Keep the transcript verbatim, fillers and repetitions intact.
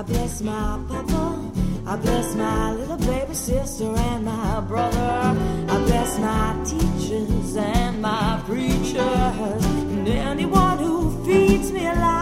I bless my papa, I bless my little baby sister and my brother. I bless my teachers and my preachers and anyone who feeds me alive.